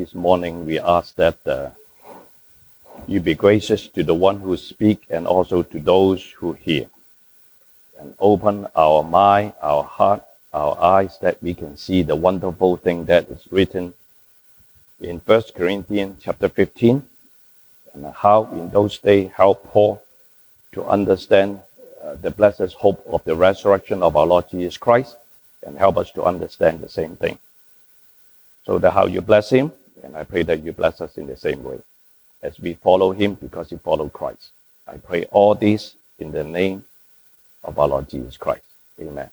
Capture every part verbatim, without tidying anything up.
this morning, we ask that uh, you be gracious to the one who speaks and also to those who hear. And open our mind, our heart, our eyes, that we can see the wonderful thing that is written in First Corinthians chapter fifteen, and how in those days help Paul to understand uh, the blessed hope of the resurrection of our Lord Jesus Christ, and help us to understand the same thing. So that how you bless him, and I pray that you bless us in the same way as we follow him because he followed Christ. I pray all this in the name of our Lord Jesus Christ. Amen.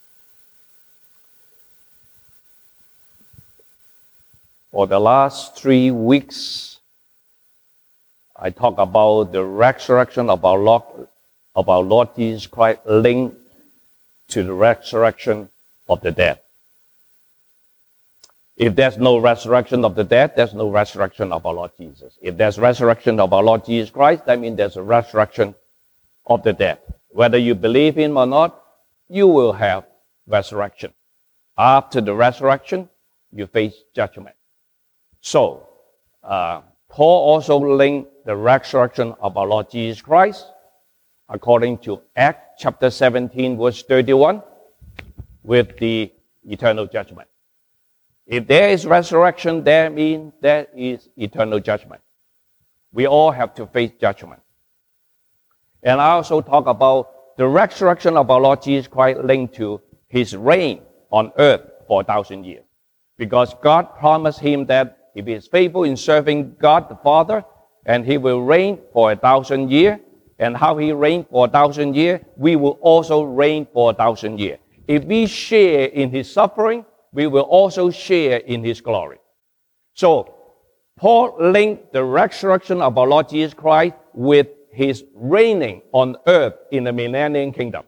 For the last three weeks, I talk about the resurrection of our Lord, of our Lord Jesus Christ linked to the resurrection of the dead. If there's no resurrection of the dead, there's no resurrection of our Lord Jesus. If there's resurrection of our Lord Jesus Christ, that means there's a resurrection of the dead. Whether you believe in him or not, you will have resurrection. After the resurrection, you face judgment. So, uh, Paul also linked the resurrection of our Lord Jesus Christ, according to Acts chapter seventeen, verse thirty-one, with the eternal judgment. If there is resurrection, that means there is eternal judgment. We all have to face judgment. And I also talk about the resurrection of our Lord Jesus Christ linked to his reign on earth for a thousand years. Because God promised him that if he is faithful in serving God the Father, and he will reign for a thousand years, and how he reigned for a thousand years, we will also reign for a thousand years. If we share in his suffering, we will also share in his glory. So, Paul linked the resurrection of our Lord Jesus Christ with his reigning on earth in the millennium kingdom.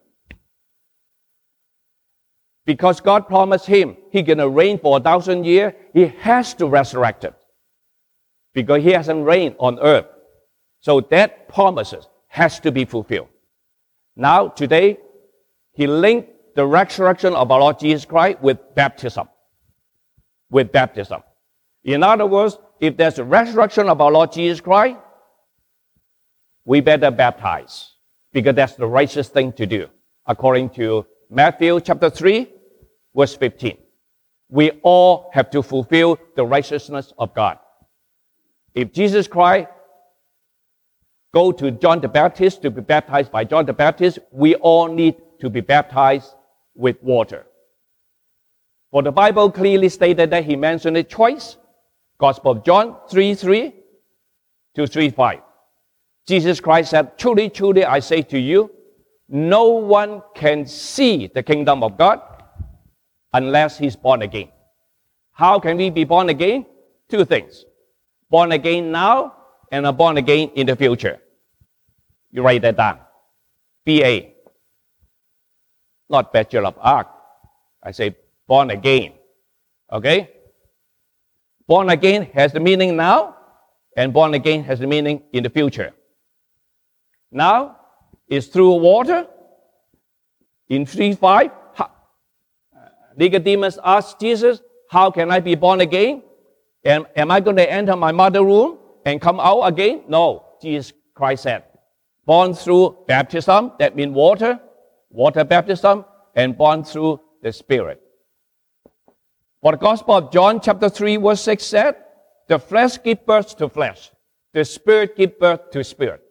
Because God promised him he's going to reign for a thousand years, he has to resurrect it. Because he hasn't reigned on earth. So that promises has to be fulfilled. Now, today, he linked the resurrection of our Lord Jesus Christ with baptism. With baptism. In other words, if there's a resurrection of our Lord Jesus Christ, we better baptize, because that's the righteous thing to do, according to Matthew chapter three, verse fifteen. We all have to fulfill the righteousness of God. If Jesus Christ go to John the Baptist to be baptized by John the Baptist, we all need to be baptized with water. For the Bible clearly stated that he mentioned it twice. Gospel of John three three to three five. Jesus Christ said, "Truly, truly, I say to you, no one can see the kingdom of God unless he's born again." How can we be born again? Two things. Born again now and are born again in the future. You write that down. B A. Not Bachelor of Arts. I say born again. Okay? Born again has the meaning now, and born again has the meaning in the future. Now, it's through water. In three five, Nicodemus asked Jesus, how can I be born again? And am I going to enter my mother's womb and come out again? No, Jesus Christ said, born through baptism, that means water, water baptism, and born through the Spirit. For the Gospel of John chapter three, verse six said, the flesh gives birth to flesh, the Spirit gives birth to spirit.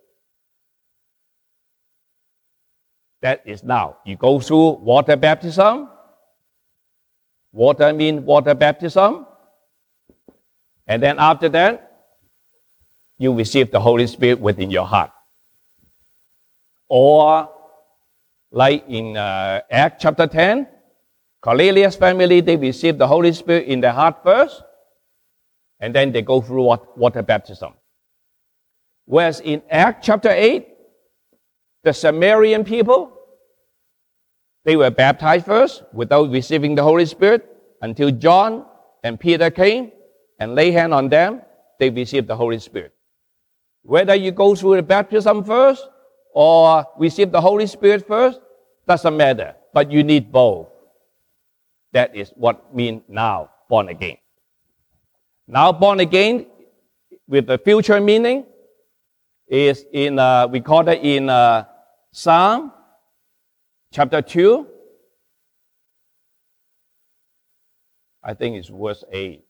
That is now. You go through water baptism. Water means water baptism. And then after that, you receive the Holy Spirit within your heart. Or, like in uh, Acts chapter ten, Cornelius' family, they receive the Holy Spirit in their heart first, and then they go through water baptism. Whereas in Acts chapter eight, the Samaritan people, they were baptized first without receiving the Holy Spirit until John and Peter came and lay hand on them, they received the Holy Spirit. Whether you go through the baptism first or receive the Holy Spirit first, doesn't matter, but you need both. That is what means now, born again. Now born again with the future meaning is in, uh, we call it in uh, Psalm chapter two. I think it's verse eight.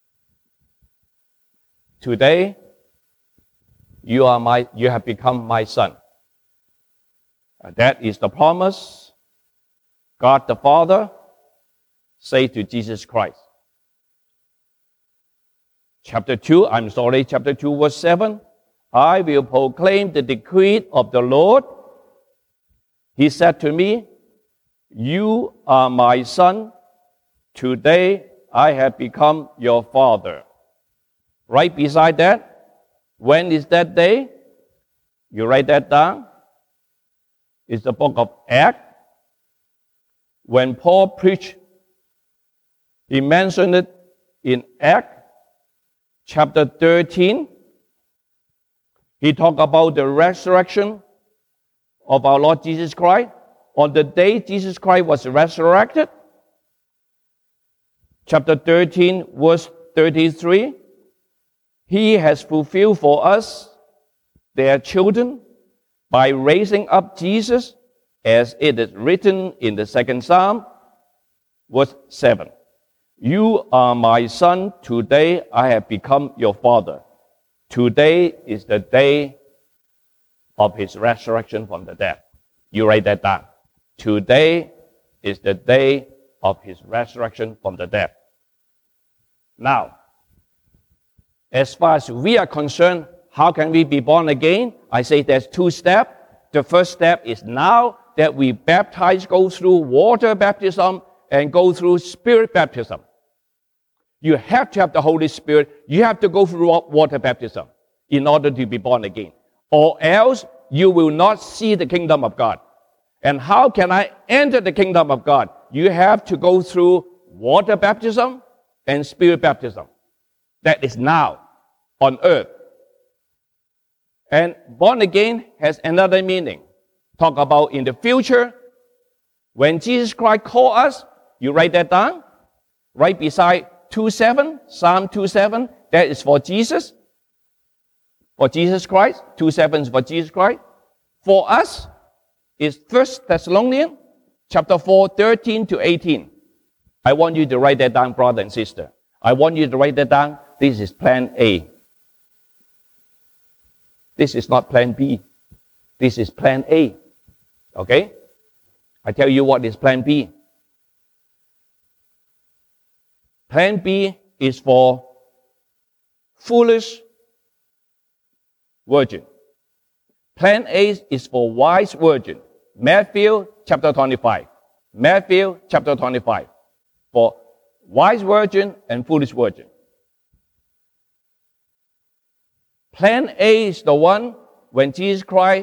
Today, you are my, you have become my son. Uh, that is the promise God the Father say to Jesus Christ. Chapter two, I'm sorry, chapter two, verse seven. I will proclaim the decree of the Lord. He said to me, you are my son. Today I have become your father. Right beside that, when is that day? You write that down. It's the book of Acts. When Paul preached, he mentioned it in Acts chapter thirteen. He talked about the resurrection of our Lord Jesus Christ. On the day Jesus Christ was resurrected, chapter thirteen, verse thirty-three, he has fulfilled for us, their children, by raising up Jesus, as it is written in the second Psalm, verse seven. You are my son, today I have become your father. Today is the day of his resurrection from the dead. You write that down. Today is the day of his resurrection from the dead. Now, as far as we are concerned, how can we be born again? I say there's two steps. The first step is now that we baptize, go through water baptism and go through spirit baptism. You have to have the Holy Spirit. You have to go through water baptism in order to be born again. Or else you will not see the kingdom of God. And how can I enter the kingdom of God? You have to go through water baptism and spirit baptism. That is now on earth. And born again has another meaning. Talk about in the future. When Jesus Christ called us, you write that down. Right beside two seven, Psalm two seven, that is for Jesus. For Jesus Christ. two seven is for Jesus Christ. For us is First Thessalonians chapter four, thirteen to eighteen. I want you to write that down, brother and sister. I want you to write that down. This is plan A. This is not plan B. This is plan A. Okay? I tell you what is plan B. Plan B is for foolish virgin. Plan A is for wise virgin. Matthew chapter twenty-five. Matthew chapter twenty-five. For wise virgin and foolish virgin. Plan A is the one when Jesus Christ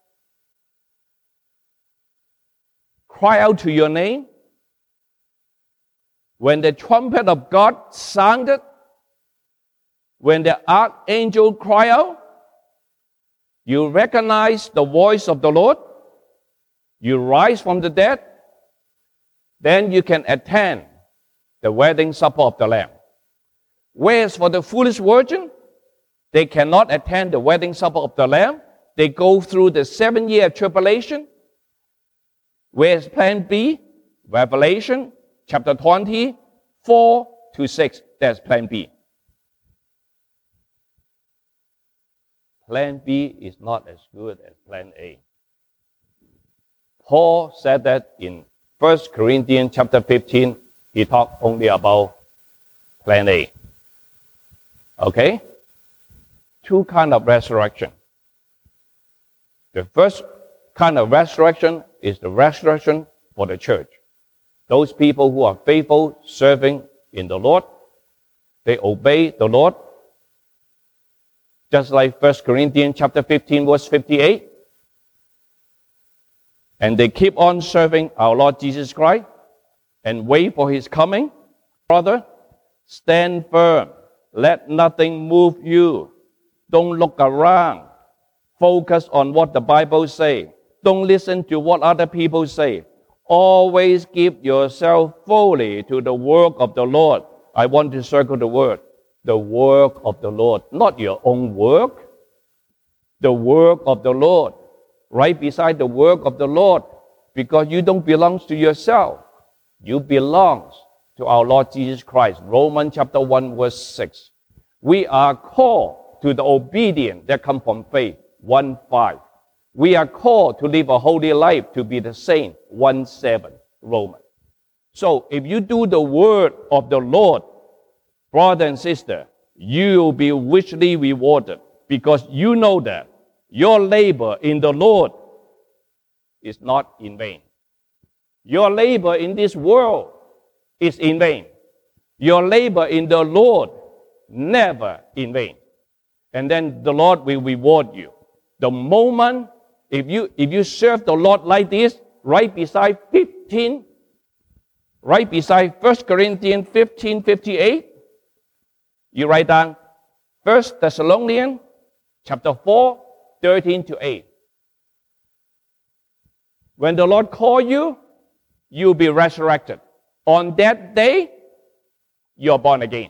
cry out to your name. When the trumpet of God sounded, when the archangel cried out, you recognize the voice of the Lord, you rise from the dead, then you can attend the wedding supper of the Lamb. Whereas for the foolish virgin, they cannot attend the wedding supper of the Lamb. They go through the seven-year tribulation. Whereas plan B, Revelation chapter twenty, four to six, that's plan B. Plan B is not as good as plan A. Paul said that in First Corinthians chapter fifteen, he talked only about plan A. Okay? Two kind of resurrection. The first kind of resurrection is the resurrection for the church. Those people who are faithful, serving in the Lord, they obey the Lord. Just like First Corinthians chapter fifteen, verse fifty-eight. And they keep on serving our Lord Jesus Christ and wait for his coming. Brother, stand firm. Let nothing move you. Don't look around. Focus on what the Bible says. Don't listen to what other people say. Always give yourself fully to the work of the Lord. I want to circle the word. the work of the Lord, not your own work. The work of the Lord, right beside the work of the Lord, because you don't belong to yourself. You belong to our Lord Jesus Christ. Romans chapter one, verse six. We are called to the obedience that come from faith. one five. We are called to live a holy life, to be the saint. one seven. Romans. So if you do the word of the Lord, brother and sister, you will be richly rewarded, because you know that your labor in the Lord is not in vain. Your labor in this world is in vain. Your labor in the Lord never in vain. And then the Lord will reward you. The moment, if you if you serve the Lord like this, right beside fifteen, right beside First Corinthians fifteen fifty-eight, you write down First Thessalonians chapter four, thirteen to eight. When the Lord call you, you'll be resurrected. On that day, you're born again.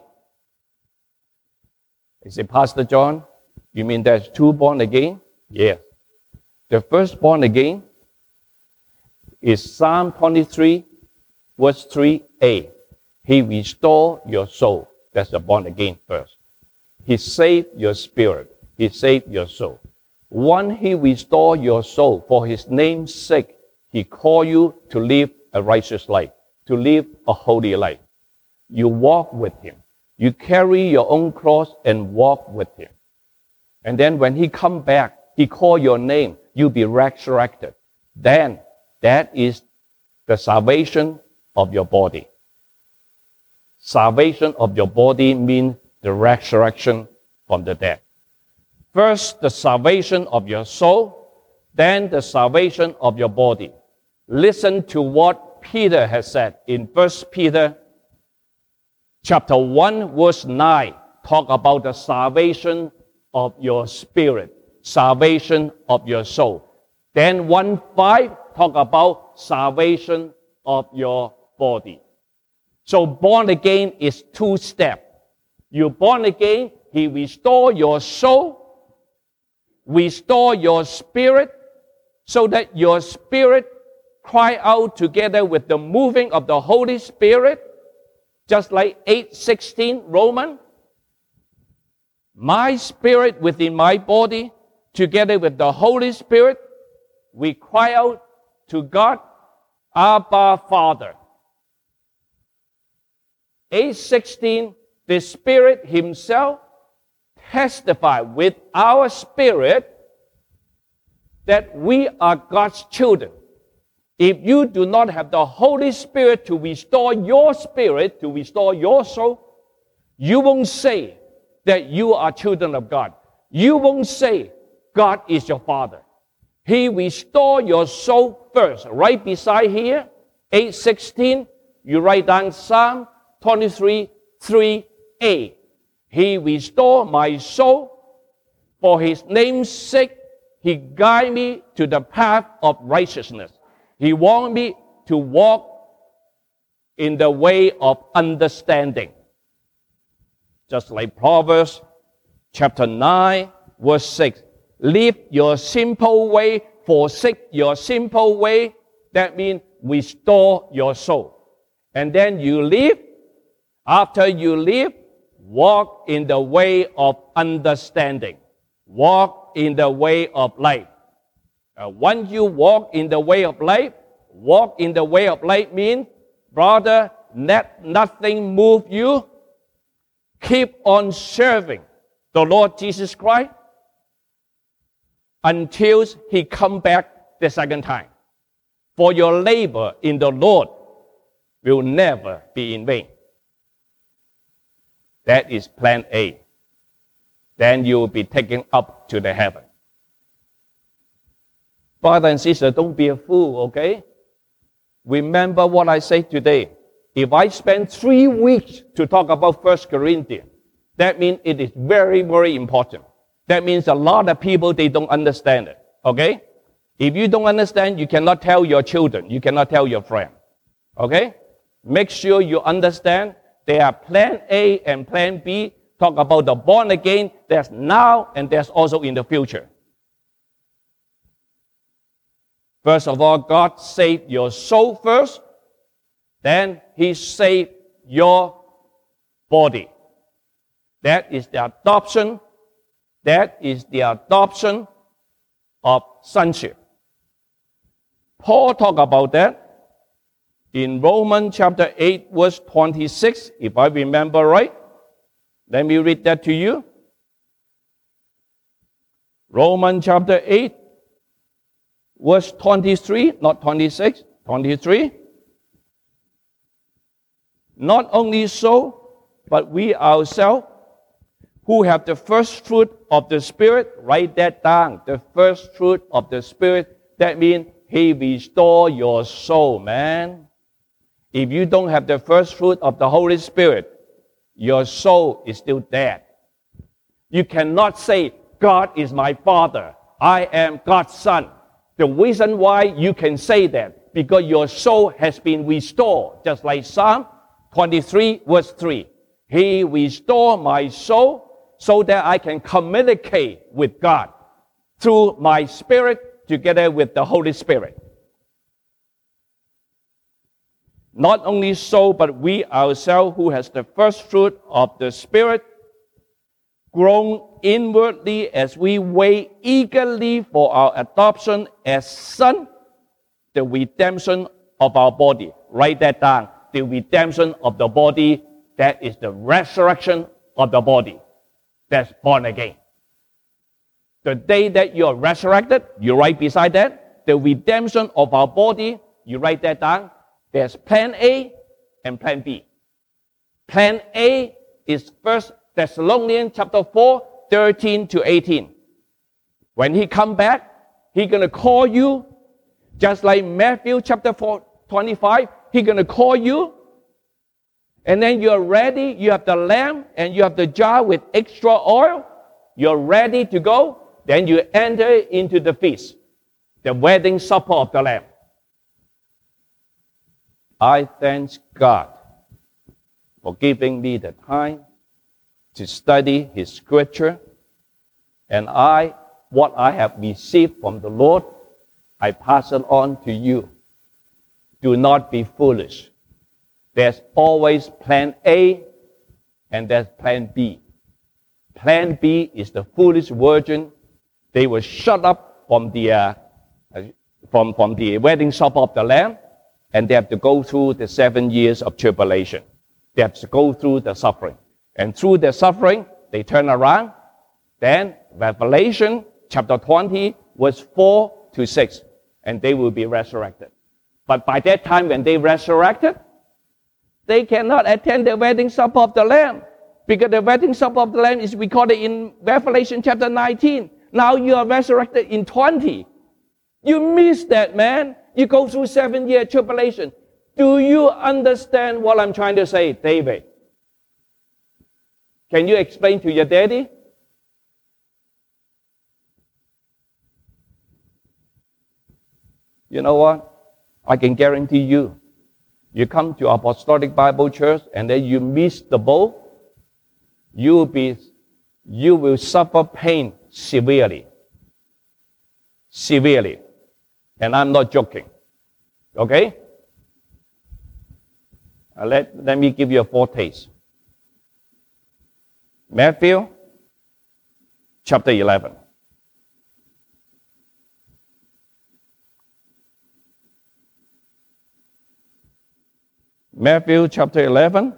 I say, Pastor John, you mean there's two born again? Yes. The first born again is Psalm twenty-three, verse three a. He restored your soul. That's the born again first. He saved your spirit. He saved your soul. Once He restored your soul, for His name's sake, He called you to live a righteous life, to live a holy life. You walk with Him. You carry your own cross and walk with Him. And then when He come back, He call your name, you'll be resurrected. Then that is the salvation of your body. Salvation of your body means the resurrection from the dead. First, the salvation of your soul, then the salvation of your body. Listen to what Peter has said in First Peter chapter one, verse nine. Talk about the salvation of your spirit, salvation of your soul. Then one five, talk about salvation of your body. So born again is two steps. You're born again, He restore your soul, restore your spirit, so that your spirit cry out together with the moving of the Holy Spirit, just like eight sixteen Romans. My spirit within my body, together with the Holy Spirit, we cry out to God, Abba, Father. eight sixteen, the Spirit Himself testifies with our spirit that we are God's children. If you do not have the Holy Spirit to restore your spirit, to restore your soul, you won't say that you are children of God. You won't say God is your Father. He restored your soul first. Right beside here, eight sixteen, you write down Psalm twenty-three, three a. He restored my soul. For His name's sake, He guided me to the path of righteousness. He wants me to walk in the way of understanding. Just like Proverbs chapter nine, verse six. Leave your simple way, forsake your simple way. That means restore your soul. And then you live. After you live, walk in the way of understanding. Walk in the way of life. Uh, once you walk in the way of life, walk in the way of life means, brother, let nothing move you. Keep on serving the Lord Jesus Christ until He come back the second time. For your labor in the Lord will never be in vain. That is plan A. Then you will be taken up to the heaven. Brother and sister, don't be a fool, okay? Remember what I said today. If I spend three weeks to talk about First Corinthians, that means it is very, very important. That means a lot of people, they don't understand it, okay? If you don't understand, you cannot tell your children. You cannot tell your friend, okay? Make sure you understand there are plan A and plan B, talk about the born again, there's now and there's also in the future. First of all, God saved your soul first, then He saved your body. That is the adoption. That is the adoption of sonship. Paul talked about that in Romans chapter eight, verse twenty-six, if I remember right. Let me read that to you. Romans chapter eight, verse twenty-three, not twenty-six, twenty-three. Not only so, but we ourselves, who have the first fruit of the Spirit, write that down, the first fruit of the Spirit, that means He restore your soul, man. If you don't have the first fruit of the Holy Spirit, your soul is still dead. You cannot say, God is my Father, I am God's Son. The reason why you can say that, because your soul has been restored, just like Psalm twenty-three, verse three. He restored my soul so that I can communicate with God through my spirit together with the Holy Spirit. Not only so, but we ourselves who has the first fruit of the Spirit, grown inwardly as we wait eagerly for our adoption as son, the redemption of our body. Write that down. The redemption of the body, that is the resurrection of the body. That's born again. The day that you are resurrected, you write beside that, the redemption of our body, you write that down. There's plan A and plan B. Plan A is First Thessalonians chapter four, thirteen to eighteen. When He come back, He gonna call you, just like Matthew chapter four, twenty-five, He gonna call you, and then you're ready, you have the lamp, and you have the jar with extra oil, you're ready to go, then you enter into the feast, the wedding supper of the Lamb. I thank God for giving me the time to study His scripture, and I, what I have received from the Lord, I pass it on to you. Do not be foolish. There's always plan A and there's plan B. Plan B is the foolish virgin. They were shut up from the uh, from, from the wedding supper of the Lamb, and they have to go through the seven years of tribulation. They have to go through the suffering. And through the suffering, they turn around. Then Revelation chapter twenty, verse four to six, and they will be resurrected. But by that time, when they resurrected, they cannot attend the wedding supper of the Lamb, because the wedding supper of the Lamb is recorded in Revelation chapter nineteen. Now you are resurrected in twenty. You miss that, man. You go through seven year tribulation. Do you understand what I'm trying to say, David? Can you explain to your daddy? You know what? I can guarantee you, you come to Apostolic Bible Church and then you miss the boat, you will be, you will suffer pain severely. Severely. And I'm not joking. Okay? Uh, let, let me give you a foretaste. Matthew chapter eleven. Matthew chapter eleven.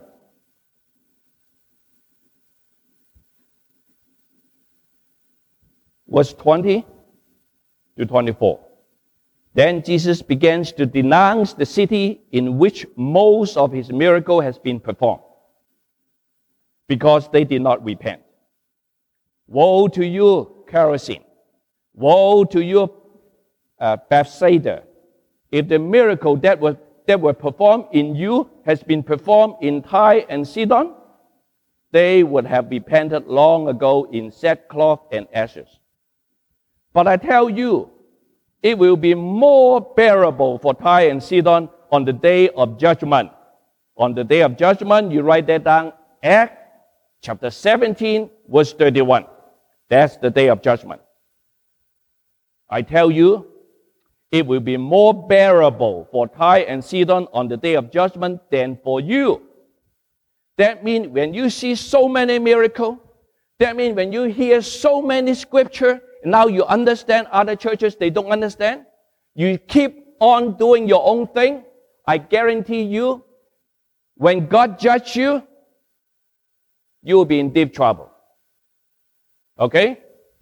Verse twenty to twenty-four. Then Jesus begins to denounce the city in which most of His miracle has been performed, because they did not repent. Woe to you, Chorazin! Woe to you, uh, Bethsaida! If the miracle that was that were performed in you has been performed in Tyre and Sidon, they would have repented long ago in sackcloth and ashes. But I tell you, it will be more bearable for Tyre and Sidon on the day of judgment. On the day of judgment, you write that down, Acts chapter seventeen, verse thirty-one. That's the day of judgment. I tell you, it will be more bearable for Tyre and Sidon on the day of judgment than for you. That means when you see so many miracles, that means when you hear so many scripture, now you understand other churches, they don't understand. You keep on doing your own thing. I guarantee you, when God judges you, you will be in deep trouble. Okay?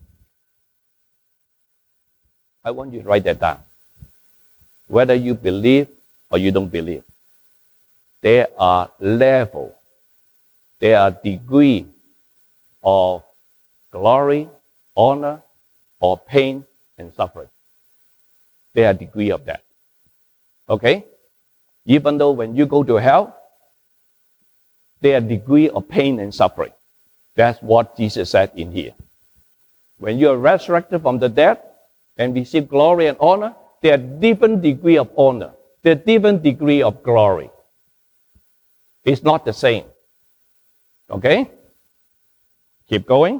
I want you to write that down. Whether you believe or you don't believe, there are levels, there are degrees of glory, honor, or pain and suffering. There are degrees of that. Okay? Even though when you go to hell, there are degrees of pain and suffering. That's what Jesus said in here. When you are resurrected from the dead and receive glory and honor, there are different degrees of honor. There are different degrees of glory. It's not the same. Okay? Keep going.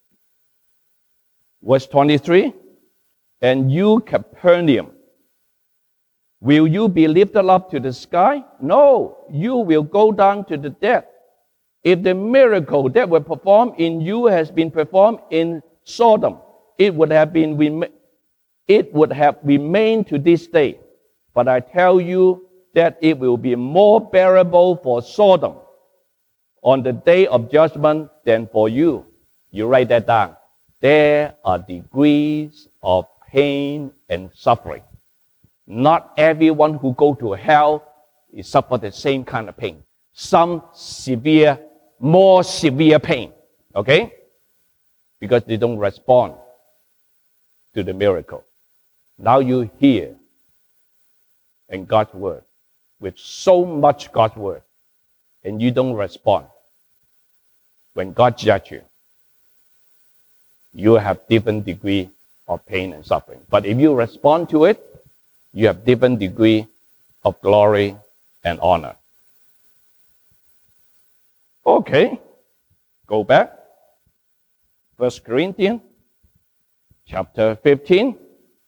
Verse twenty-three. And you, Capernaum, will you be lifted up to the sky? No, you will go down to the death. If the miracle that was performed in you has been performed in Sodom, it would have been it would have remained to this day. But I tell you that it will be more bearable for Sodom on the day of judgment than for you. You write that down. There are degrees of pain and suffering. Not everyone who go to hell is suffer the same kind of pain. Some severe, more severe pain. Okay? Because they don't respond to the miracle. Now you hear in God's word, with so much God's word, and you don't respond. When God judges you, you have different degree of pain and suffering. But if you respond to it, you have different degree of glory and honor. Okay, go back. First Corinthians chapter fifteen.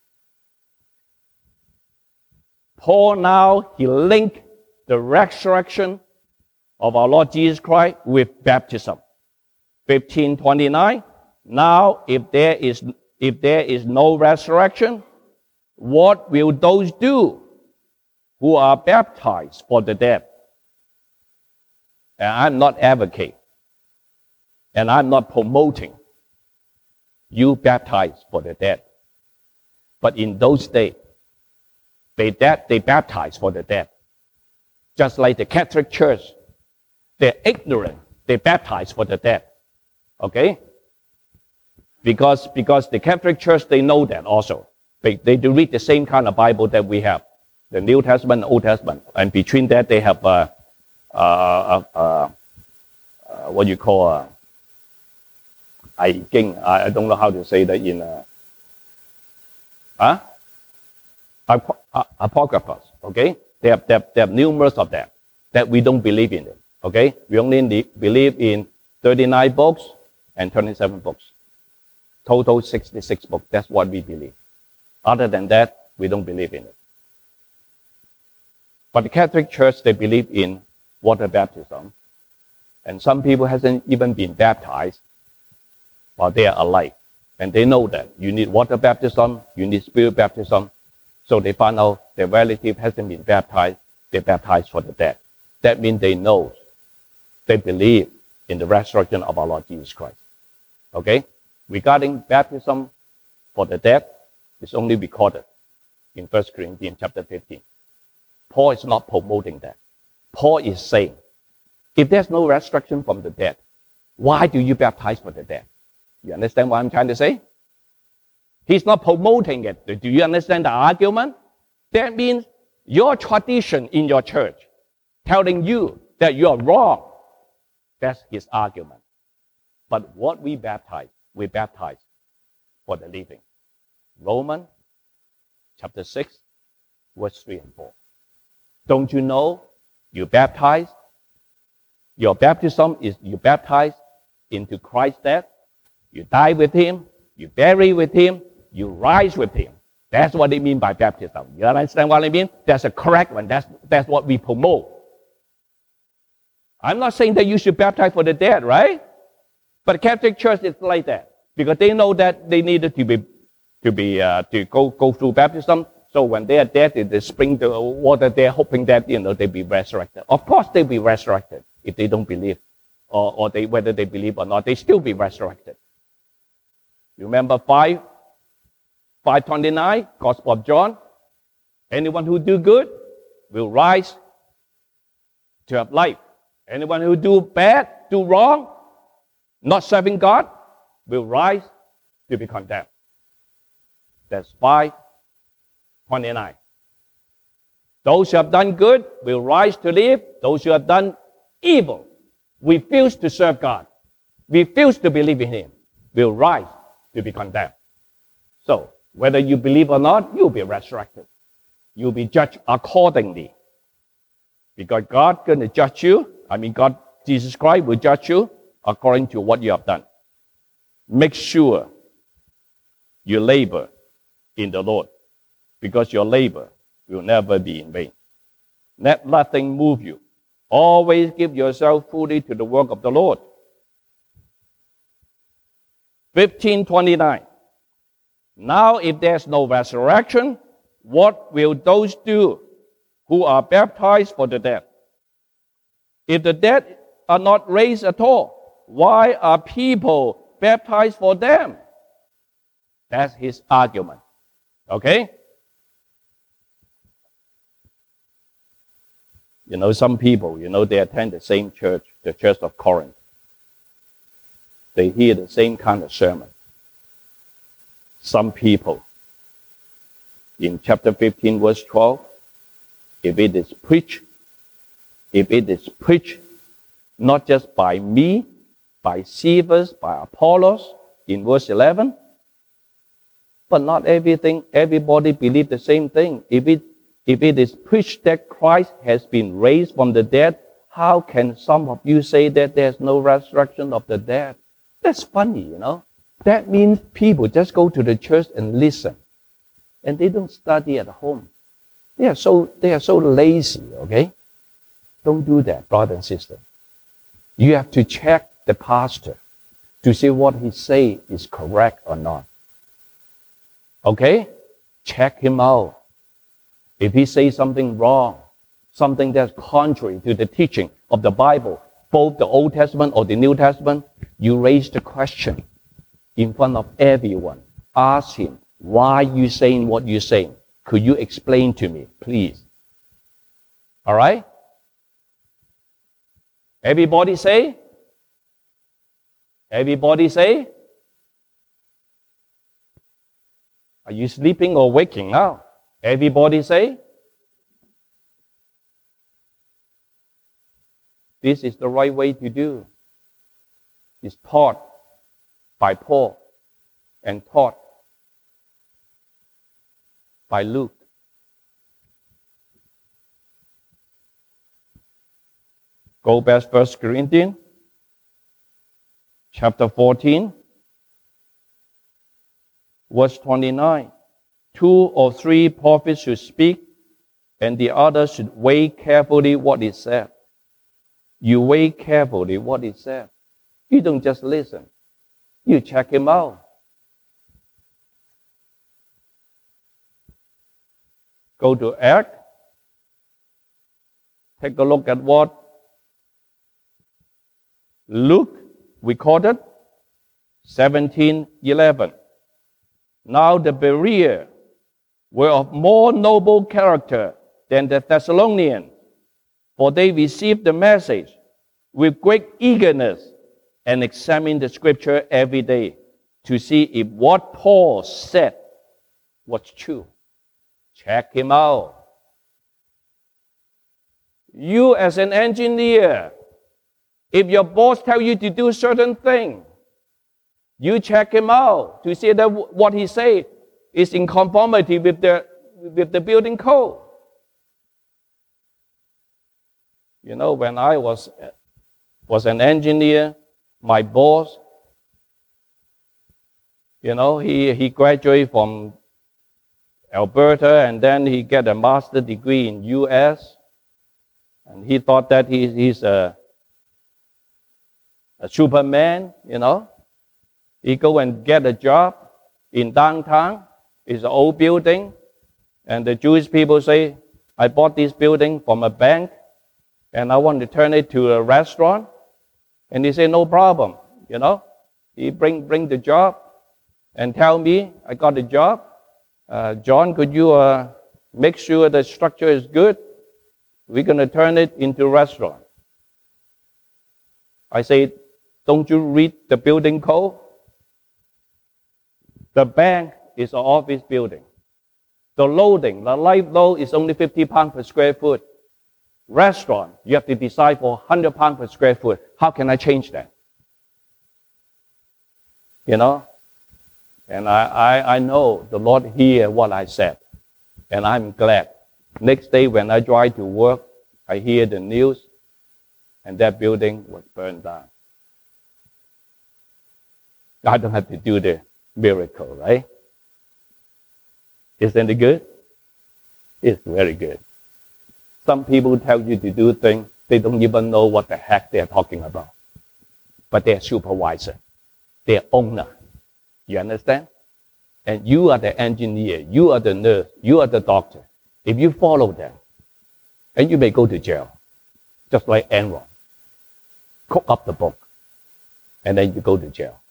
Paul now, he linked the resurrection of our Lord Jesus Christ with baptism. fifteen twenty-nine. Now, if there is if there is no resurrection, what will those do who are baptized for the dead? And I'm not advocating, and I'm not promoting you baptized for the dead. But in those days, they dead, they baptized for the dead. Just like the Catholic Church, they're ignorant, they baptize for the dead. Okay? Because, because the Catholic Church, they know that also. They, they do read the same kind of Bible that we have, the New Testament and Old Testament. And between that, they have uh, uh, uh, uh, uh, what you call uh, I Ging. I, I don't know how to say that in uh, huh? Ap- Apocryphos. Okay? They have, they, have, they have numerous of them that we don't believe in it. Okay? We only believe in thirty-nine books and twenty-seven books. Total sixty-six books. That's what we believe. Other than that, we don't believe in it. But the Catholic Church, they believe in water baptism. And some people hasn't even been baptized while they are alive. And they know that you need water baptism, you need spirit baptism. So they find out their relative hasn't been baptized, they're baptized for the dead. That means they know, they believe in the resurrection of our Lord Jesus Christ. Okay? Regarding baptism for the dead, it's only recorded in First Corinthians chapter fifteen. Paul is not promoting that. Paul is saying, if there's no resurrection from the dead, why do you baptize for the dead? You understand what I'm trying to say? He's not promoting it. Do you understand the argument? That means your tradition in your church telling you that you are wrong. That's his argument. But what we baptize, we baptize for the living. Romans chapter six, verse three and four. Don't you know you baptize? Your baptism is you baptize into Christ's death. You die with him, you bury with him, you rise with him. That's what they mean by baptism. You understand what I mean? That's a correct one. That's, that's what we promote. I'm not saying that you should baptize for the dead, right? But the Catholic Church is like that because they know that they needed to be to be uh, to go go through baptism. So when they are dead, they, they spring the water. They're hoping that you know they be resurrected. Of course, they be resurrected if they don't believe, or or they whether they believe or not, they still be resurrected. You remember five five twenty nine, Gospel of John. Anyone who do good will rise to have life. Anyone who do bad, do wrong, not serving God, will rise to be condemned. That's five twenty-nine. Those who have done good will rise to live. Those who have done evil, refuse to serve God, refuse to believe in him, will rise to be condemned. So, whether you believe or not, you'll be resurrected. You'll be judged accordingly. Because God going to judge you. I mean, God, Jesus Christ will judge you according to what you have done. Make sure you labor in the Lord, because your labor will never be in vain. Let nothing move you. Always give yourself fully to the work of the Lord. fifteen twenty-nine. Now, if there's no resurrection, what will those do who are baptized for the dead? If the dead are not raised at all, why are people baptized for them? That's his argument. Okay? You know, some people, you know, they attend the same church, the Church of Corinth. They hear the same kind of sermon. Some people, in chapter fifteen, verse twelve, if it is preached, if it is preached not just by me, by Cephas, by Apollos, in verse eleven, but not everything, everybody believe the same thing. If it, if it is preached that Christ has been raised from the dead, how can some of you say that there's no resurrection of the dead? That's funny, you know. That means people just go to the church and listen, and they don't study at home. They are so, they are so lazy, okay? Don't do that, brother and sister. You have to check the pastor to see what he say is correct or not. Okay? Check him out. If he says something wrong, something that's contrary to the teaching of the Bible, both the Old Testament or the New Testament, you raise the question in front of everyone. Ask him, why are you saying what you're saying? Could you explain to me, please? All right? Everybody say? Everybody say? Are you sleeping or waking now? Everybody say? This is the right way to do. It's taught by Paul and taught by Luke. Go back to First Corinthians chapter fourteen, verse twenty-nine. Two or three prophets should speak, and the others should weigh carefully what is said. You weigh carefully what is said. You don't just listen. You check him out. Go to Acts. Take a look at what Luke recorded, seventeen eleven. Now the Bereans were of more noble character than the Thessalonians, for they received the message with great eagerness and examined the scripture every day to see if what Paul said was true. Check him out. You as an engineer, if your boss tells you to do a certain thing, you check him out to see that what he says is in conformity with the, with the building code. You know, when I was, was an engineer, my boss, you know, he, he graduated from Alberta, and then he get a master's degree in U S, and he thought that he, he's a, a Superman, you know. He go and get a job in downtown. It's an old building, and the Jewish people say, I bought this building from a bank, and I want to turn it to a restaurant. And he said, no problem, you know. He bring bring the job and tell me, I got the job. Uh, John, could you uh, make sure the structure is good? We're going to turn it into a restaurant. I said, don't you read the building code? The bank is an office building. The loading, the live load is only fifty pounds per square foot. Restaurant, you have to decide for one hundred pounds per square foot. How can I change that? You know? And I, I, I know the Lord hear what I said. And I'm glad. Next day when I drive to work, I hear the news, and that building was burned down. I don't have to do the miracle, right? Isn't it good? It's very good. Some people tell you to do things, they don't even know what the heck they're talking about. But they're supervisor. They're owner. You understand? And you are the engineer, you are the nurse, you are the doctor. If you follow them, and you may go to jail, just like Enron. Cook up the book, and then you go to jail.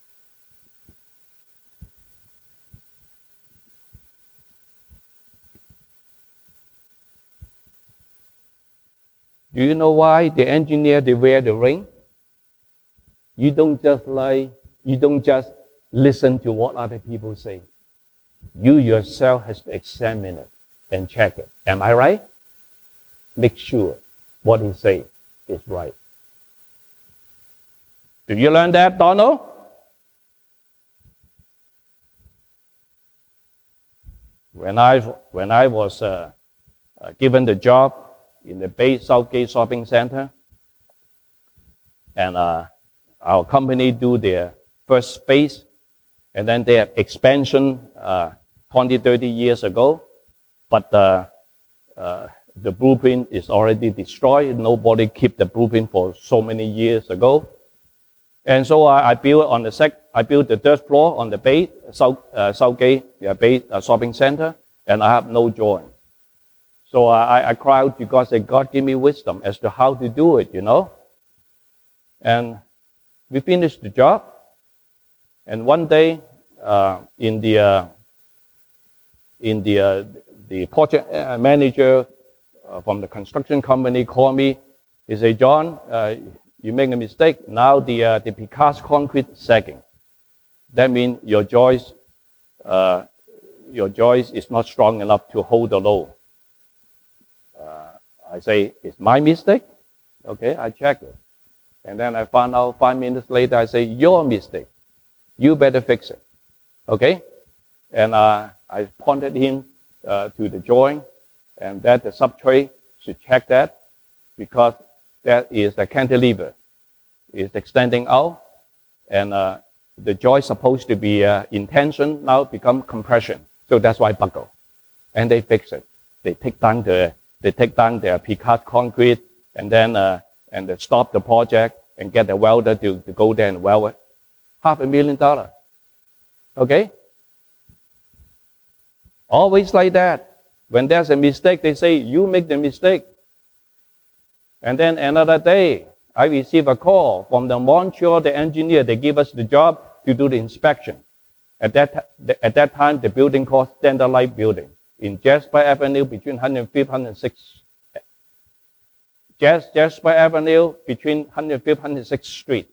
Do you know why the engineer, they wear the ring? You don't just like, you don't just listen to what other people say. You yourself has to examine it and check it. Am I right? Make sure what he says is right. Do you learn that, Donald? When I, when I was uh, uh, given the job in the Bay Southgate Shopping Center, and uh, our company do their first phase, and then they have expansion uh, twenty, thirty years ago, but uh, uh, the blueprint is already destroyed. Nobody keep the blueprint for so many years ago. And so I, I built on the sec, I built the third floor on the Bay, South, uh, Southgate uh, Bay uh, Shopping Center, and I have no drawing. So I, I cried because God gave me wisdom as to how to do it, you know. And we finished the job. And one day, uh, in the uh, in the uh, the project manager uh, from the construction company called me. He said, "John, uh, you make a mistake. Now the uh, the precast concrete sagging. That means your joist uh, your joist is not strong enough to hold the load." Uh, I say, "It's my mistake." Okay, I check it, and then I found out five minutes later. I say, "Your mistake. You better fix it." Okay, and uh, I pointed him uh, to the joint, and that the subtrade should check that because that is the cantilever is extending out, and uh, the joint supposed to be uh, in tension now become compression, so that's why buckle, and they fix it. They take down the they take down their precast concrete, and then uh, and they stop the project and get the welder to, to go there and weld it. Half a million dollars. Okay? Always like that. When there's a mistake, they say, you make the mistake. And then another day, I receive a call from the Montreal, the engineer. They give us the job to do the inspection. At that, at that time, the building called Standard Light Building in Jasper Avenue between one hundred fifth and one hundred sixth. Jasper Avenue between one hundred fifth and one hundred sixth Street.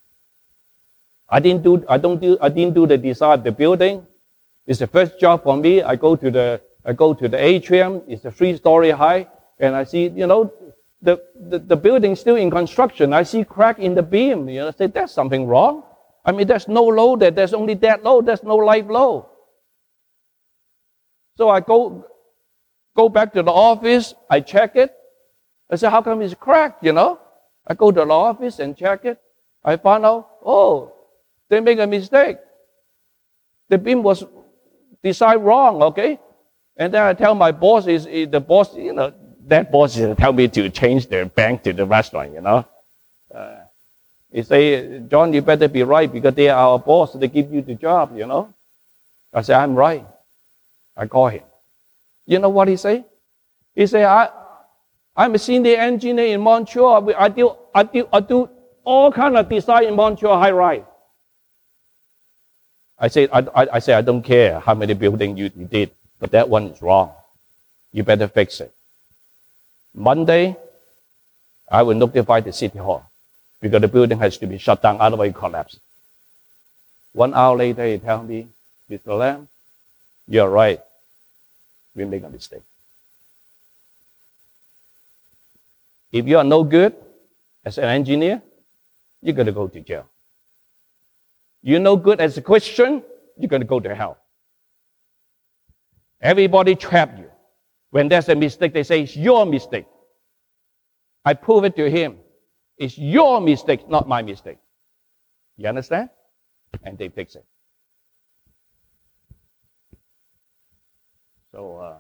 I didn't do I don't do I didn't do the design of the building. It's the first job for me. I go to the I go to the atrium. It's a three-story high, and I see you know the the, the building still in construction. I see crack in the beam. You know, I say there's something wrong. I mean, there's no load there. There's only that load. There's no live load. So I go go back to the office. I check it. I say, how come it's cracked? You know, I go to the office and check it. I found out, oh, they make a mistake. The beam was designed wrong, okay? And then I tell my boss, is the boss, you know, that boss is tell me to change the bank to the restaurant, you know. Uh, he say, John, you better be right because they are our boss. They give you the job, you know. I say, I'm right. I call him. You know what he say? He say, I, I'm a senior engineer in Montreal. I do, I do, I do all kind of design in Montreal high rise. I say, I, I, I say, I don't care how many buildings you, you did, but that one is wrong. You better fix it. Monday, I will notify the city hall because the building has to be shut down, otherwise it collapses. One hour later, he tell me, Mister Lam, you're right. We make a mistake. If you are no good as an engineer, you're going to go to jail. You're no good as a Christian, you're going to go to hell. Everybody trap you. When there's a mistake, they say, it's your mistake. I prove it to him. It's your mistake, not my mistake. You understand? And they fix it. So, uh,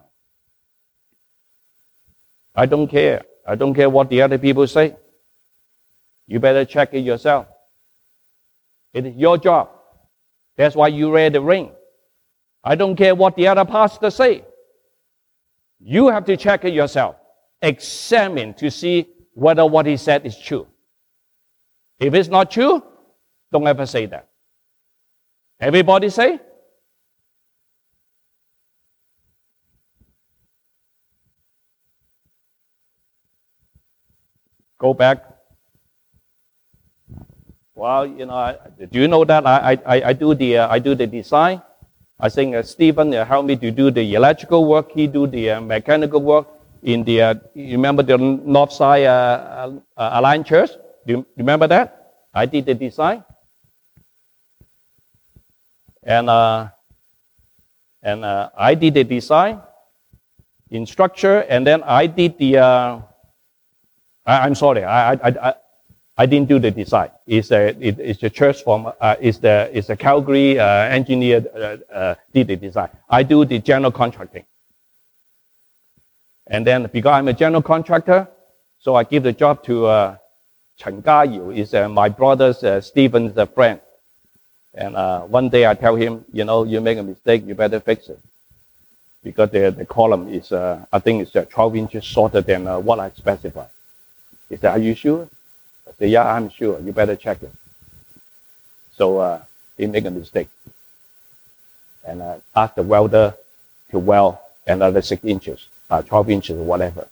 I don't care. I don't care what the other people say. You better check it yourself. It is your job. That's why you wear the ring. I don't care what the other pastors say. You have to check it yourself. Examine to see whether what he said is true. If it's not true, don't ever say that. Everybody say? Go back. Well, you know, I, do you know that I I, I do the uh, I do the design? I think uh, Stephen uh, helped me to do the electrical work. He do the uh, mechanical work in the. Uh, you remember the North Side uh, uh, Alliance Church? Do you remember that? I did the design, and uh, and uh, I did the design in structure, and then I did the. Uh, I, I'm sorry, I I. I I didn't do the design. It's a it, it's a church from uh, it's the it's a Calgary uh, engineer uh, uh, did the design. I do the general contracting. And then because I'm a general contractor, so I give the job to uh, Chen Gayu. Is uh, my brother's uh, Stephen's uh, friend. And uh, one day I tell him, you know, you make a mistake, you better fix it, because the the column is uh, I think it's uh, twelve inches shorter than uh, what I specified. He said, are you sure? I said, yeah, I'm sure. You better check it. So uh, he made a mistake. And uh, asked the welder to weld another six inches, uh, twelve inches, or whatever.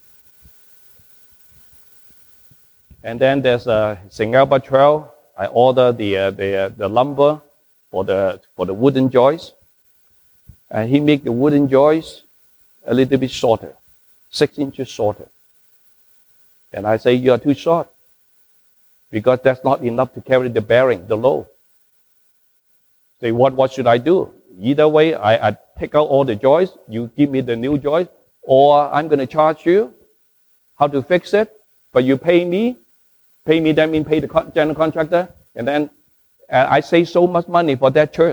And then there's a uh, Saint Albert Trail. I ordered the uh, the uh, the lumber for the for the wooden joists. And he made the wooden joists a little bit shorter, six inches shorter. And I say, you are too short, because that's not enough to carry the bearing, the load. Say, what, what should I do? Either way, I, I take out all the joists, you give me the new joist, or I'm going to charge you how to fix it, but you pay me. Pay me, that means pay the con- general contractor, and then uh, I save so much money for that church.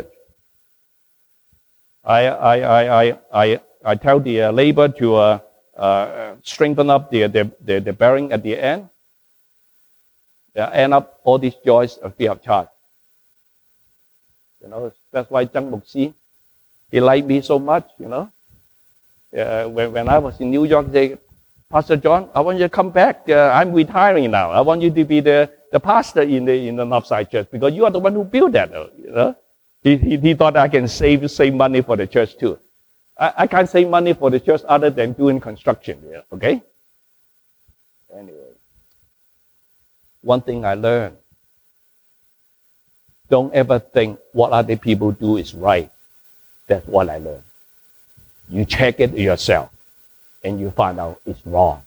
I, I, I, I, I, I tell the uh, labor to uh, uh, strengthen up the, the, the, the bearing at the end. Yeah, end up all these joists are free of charge. You know, that's why Zhang Mukxi, he liked me so much, you know. Uh, when, when I was in New York, they, Pastor John, I want you to come back. Uh, I'm retiring now. I want you to be the, the pastor in the in the Northside Church, because you are the one who built that. You know, he, he, he thought I can save save money for the church too. I, I can't save money for the church other than doing construction. Yeah, okay. Anyway. One thing I learned, don't ever think what other people do is right. That's what I learned. You check it yourself, and you find out it's wrong.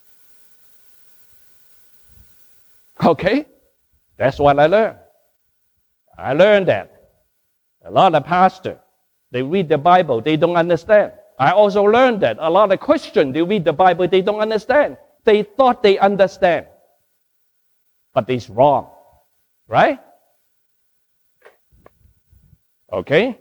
Okay? That's what I learned. I learned that. A lot of pastors, they read the Bible, they don't understand. I also learned that a lot of Christians, they read the Bible, they don't understand. They thought they understand. But it's wrong, right? Okay?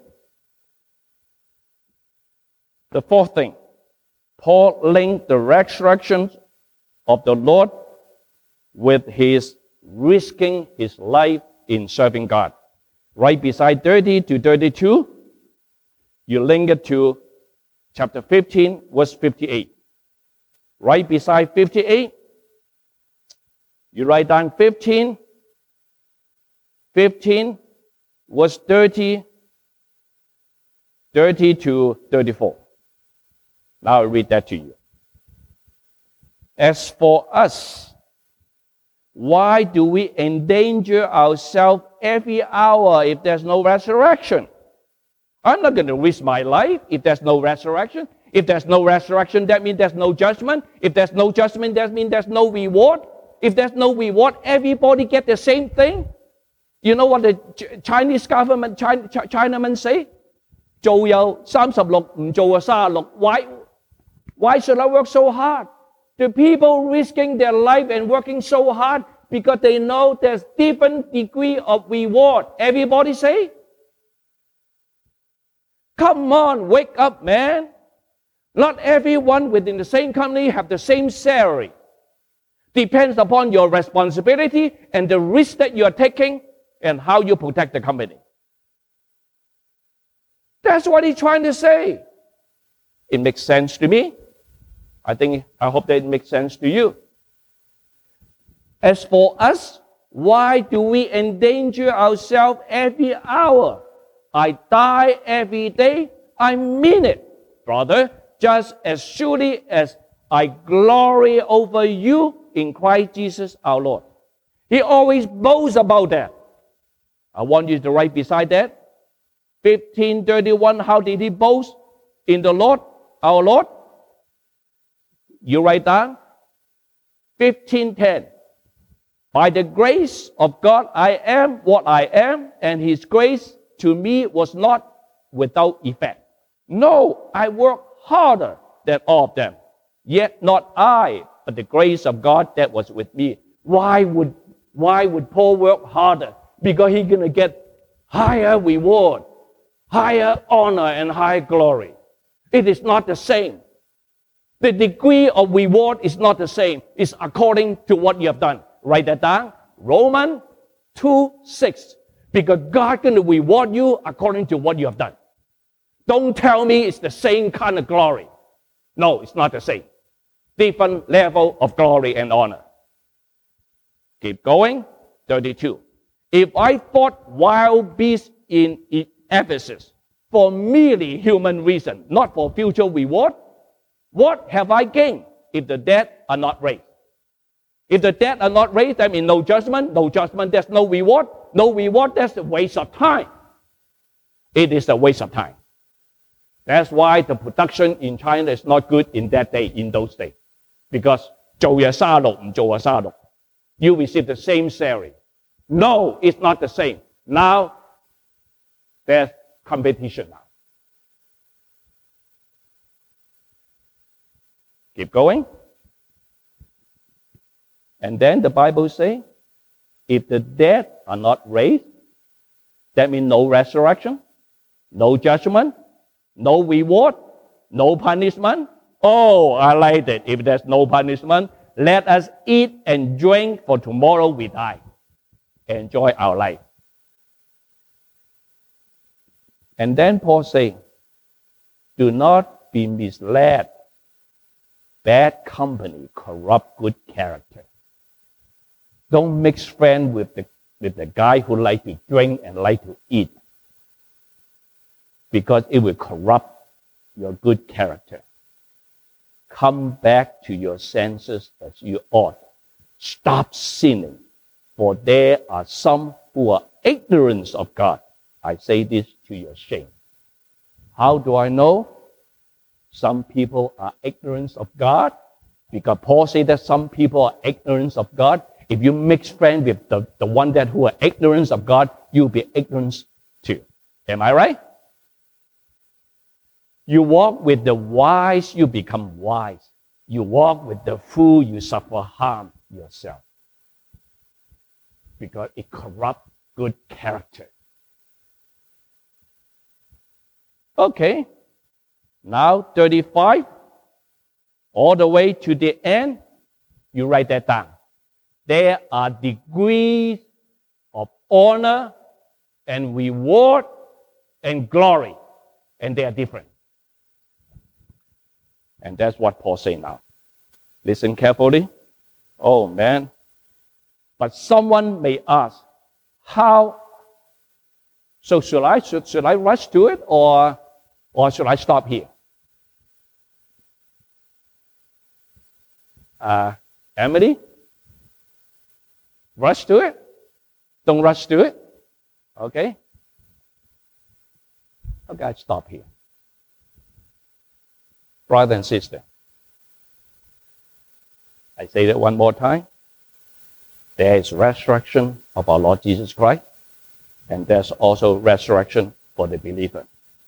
The fourth thing, Paul linked the resurrection of the Lord with his risking his life in serving God. Right beside thirty to thirty-two, you link it to chapter fifteen, verse fifty-eight. Right beside fifty-eight, you write down fifteen, fifteen, verse thirty, thirty to thirty-four. Now I'll read that to you. As for us, why do we endanger ourselves every hour if there's no resurrection? I'm not going to risk my life if there's no resurrection. If there's no resurrection, that means there's no judgment. If there's no judgment, that means there's no reward. If there's no reward, everybody get the same thing. You know what the Chinese government, China, Chinamen say? 做有三十六，唔做就三十六. Why, why should I work so hard? The people risking their life and working so hard because they know there's different degree of reward. Everybody say? Come on, wake up, man. Not everyone within the same company have the same salary. Depends upon your responsibility and the risk that you are taking and how you protect the company. That's what he's trying to say. It makes sense to me. I think, I hope that it makes sense to you. As for us, why do we endanger ourselves every hour? I die every day. I mean it, brother, just as surely as I glory over you in Christ Jesus our Lord. He always boasts about that. I want you to write beside that. fifteen thirty-one, how did he boast in the Lord, our Lord? You write down. fifteen ten. By the grace of God, I am what I am, and his grace to me was not without effect. No, I work harder than all of them. Yet not I, but the grace of God that was with me. Why would, why would Paul work harder? Because he's going to get higher reward, higher honor, and higher glory. It is not the same. The degree of reward is not the same. It's according to what you have done. Write that down. Romans two six. Because God going to reward you according to what you have done. Don't tell me it's the same kind of glory. No, it's not the same. Different level of glory and honor. Keep going. thirty-two. If I fought wild beasts in Ephesus for merely human reason, not for future reward, what have I gained if the dead are not raised? If the dead are not raised, that means no judgment. No judgment, there's no reward. No reward, that's a waste of time. It is a waste of time. That's why the production in China is not good in that day, in those days. Because 做嘢三十六，唔做就三十六. You receive the same salary. No, it's not the same. Now, there's competition now. Keep going. And then the Bible says, if the dead are not raised, that means no resurrection, no judgment, no reward, no punishment. Oh, I like it. If there's no punishment, let us eat and drink, for tomorrow we die. Enjoy our life. And then Paul says, do not be misled. Bad company corrupt good character. Don't mix friends with the, with the guy who like to drink and like to eat, because it will corrupt your good character. Come back to your senses as you ought. Stop sinning, for there are some who are ignorant of God. I say this to your shame. How do I know some people are ignorant of God? Because Paul said that some people are ignorant of God. If you mix friends with the, the one that who are ignorant of God, you'll be ignorant too. Am I right? You walk with the wise, you become wise. You walk with the fool, you suffer harm yourself. Because it corrupts good character. Okay. Now thirty-five, all the way to the end, you write that down. There are degrees of honor and reward and glory, and they are different. And that's what Paul says now. Listen carefully. Oh, man. But someone may ask, how? So should I, should, should I rush to it, or, or should I stop here? Uh, Emily? Rush to it? Don't rush to it? Okay? Okay, I stop here. Brother and sister, I say that one more time. There is resurrection of our Lord Jesus Christ, and there's also resurrection for the believer.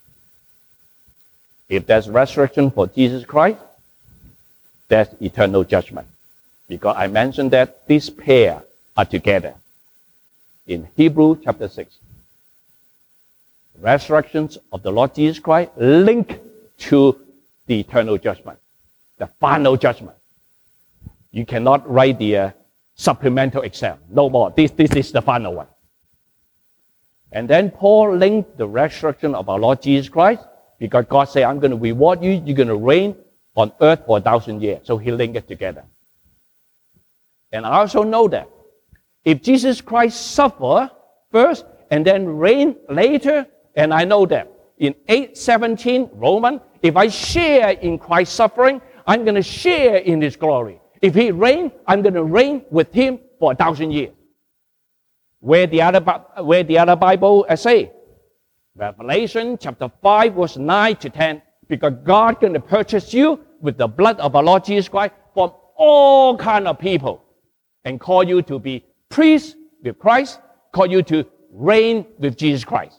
If there's resurrection for Jesus Christ, there's eternal judgment. Because I mentioned that these pair are together. In Hebrews chapter six, resurrections of the Lord Jesus Christ link to the eternal judgment, the final judgment. You cannot write the uh, supplemental exam. No more. This, this is the final one. And then Paul linked the resurrection of our Lord Jesus Christ because God said, I'm going to reward you. You're going to reign on earth for a thousand years. So he linked it together. And I also know that if Jesus Christ suffered first and then reign later, and I know that in eight seventeen Roman, if I share in Christ's suffering, I'm going to share in his glory. If he reign, I'm going to reign with him for a thousand years. Where the other, where the other Bible say, Revelation chapter five, verse nine to ten, because God going to purchase you with the blood of our Lord Jesus Christ from all kind of people and call you to be priests with Christ, call you to reign with Jesus Christ.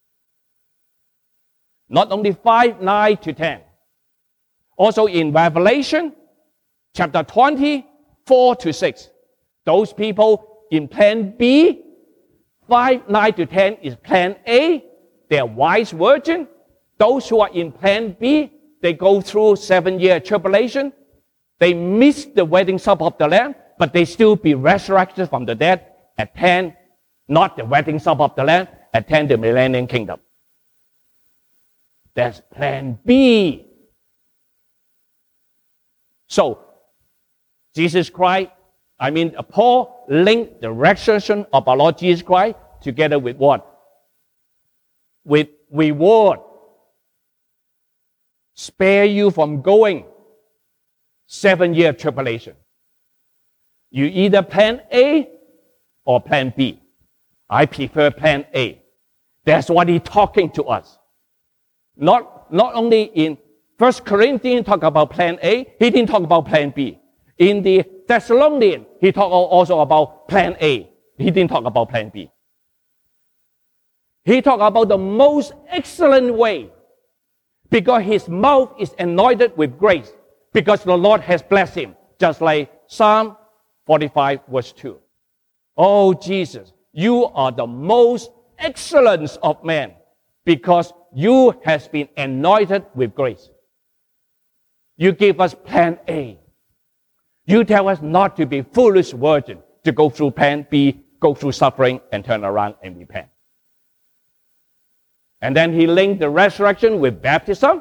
Not only five, nine to ten. Also in Revelation chapter twenty, four to six. Those people in plan B, five, nine to ten is plan A. They are wise virgin. Those who are in plan B, they go through seven-year tribulation. They miss the wedding supper of the Lamb, but they still be resurrected from the dead, attend not the wedding supper of the Lamb, attend the millennium kingdom. That's plan B. So, Jesus Christ, I mean, Paul linked the resurrection of our Lord Jesus Christ together with what? With reward. Spare you from going seven-year tribulation. You either plan A or plan B. I prefer plan A. That's what he's talking to us. Not, not only in First Corinthians talk about plan A, he didn't talk about plan B. In the Thessalonians, he talked also about plan A. He didn't talk about plan B. He talked about the most excellent way because his mouth is anointed with grace because the Lord has blessed him. Just like Psalm forty-five verse two. Oh Jesus, you are the most excellent of men because you has been anointed with grace. You give us plan A. You tell us not to be foolish virgin, to go through plan B, go through suffering, and turn around and repent. And then he linked the resurrection with baptism.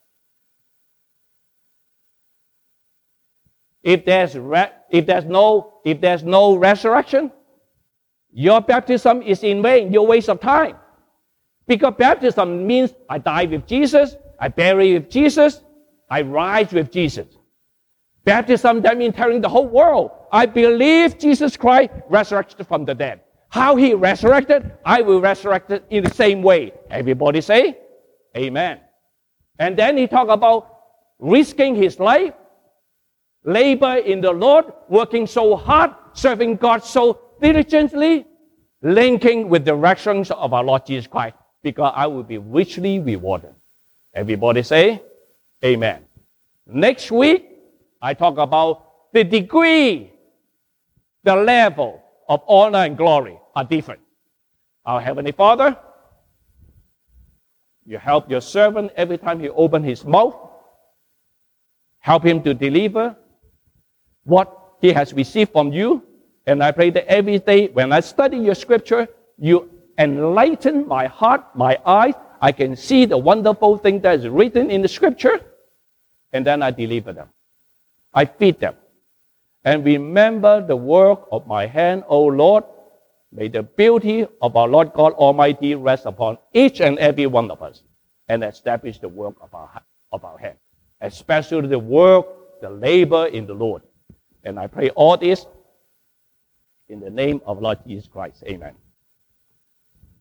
If there's re- if there's no if there's no resurrection, your baptism is in vain, your waste of time. Because baptism means I die with Jesus, I bury with Jesus, I rise with Jesus. Baptism, that means telling the whole world, I believe Jesus Christ resurrected from the dead. How he resurrected, I will resurrect it in the same way. Everybody say, amen. And then he talked about risking his life, labor in the Lord, working so hard, serving God so diligently, linking with the resurrection of our Lord Jesus Christ, because I will be richly rewarded. Everybody say, amen. Next week, I talk about the degree, the level of honor and glory are different. Our Heavenly Father, You help your servant every time he opens his mouth. Help him to deliver what he has received from you. And I pray that every day when I study your scripture, you enlighten my heart, my eyes. I can see the wonderful thing that is written in the scripture. And then I deliver them. I feed them. And remember the work of my hand, O Lord. May the beauty of our Lord God Almighty rest upon each and every one of us and establish the work of our, of our hand, especially the work, the labor in the Lord. And I pray all this in the name of Lord Jesus Christ. Amen.